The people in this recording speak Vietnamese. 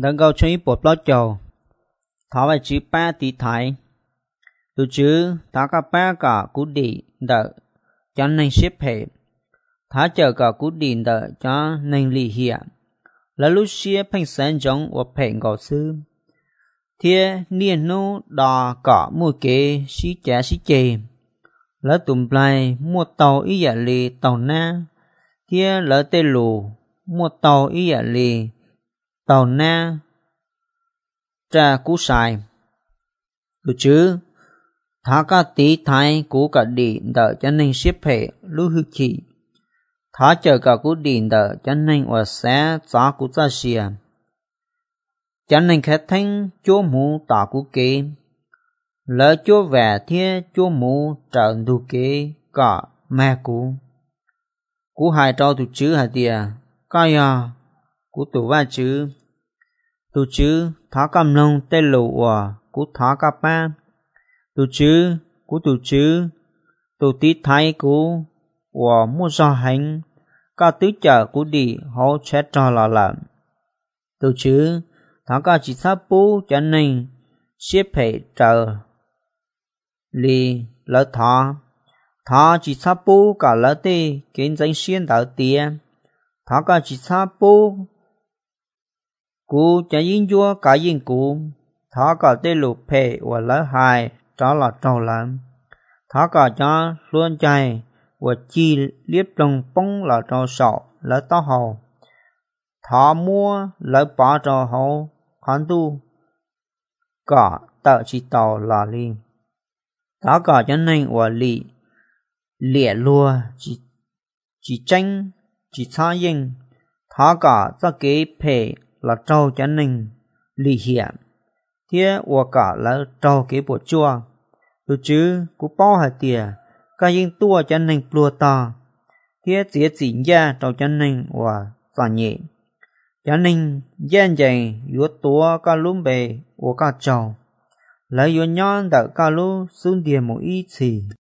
đang câu chuyện bột lót dầu tháo về chữ ba tí thái từ chữ tháo cả ba cả cú đi đợi cho nên xếp hệ tháo chờ cả cú đi đợi cho nên lì hiện là lúc xưa phanh sáng giống và phèn gạo sư thiên niên nô đò cả mua kế xí chè lỡ tụm plai mua tàu ý giả lì tàu na thiên lỡ tê lù mua tàu ý giả lì tàu na trà cú xài từ chữ thả cả tí thái cú cả đi đợi cho nên xếp hệ lưu hư khí thả chờ cả cú đi đợi cho nên ở xe giá cú ra xìa cho nên khách thanh chúa mù tả cú kế lỡ chúa vẻ thiên chúa mù trở đủ kế cả mẹ cú hai trao từ chữ hả tìa coi à cú tủ va chữ từ chữ thả cầm lông tê lụ à cú thả cả ba từ chữ cú từ chữ từ tí thái cú và mua do hành cả tứ chợ cú đi họ chết cho là lợn từ chữ thả cả chỉ sắp bố cho nên xếp hệ trở lì lỡ thả chỉ sắp bố cả lỡ tê kiến danh xuyên đảo tía thả cả chỉ sắp bố cú cho yên vua cả yên cú thả cả tê lục phê và lỡ hai đó là trâu lắm thả cả cho luôn chạy và chi liếp đồng bông là trâu sọ lỡ tó hồ thả mua lỡ bỏ trâu hồ khoản tu cả tờ chỉ tàu là liền thả cả cho nên và lì lìa lùa chỉ tranh chỉ xa yên thả cả ra kế phê là trâu cho nên lì hiện thế và cả là trâu kế bộ chua từ chứ cú bao hạt tiền cái yên tua cho nên plua ta thế chỉ ra trâu cho nên và giả nhẹ cho nên gian dày yếu tua cả lúm bề và cả trâu lấy yếu nhon đỡ cả lú xuống tiền một ít gì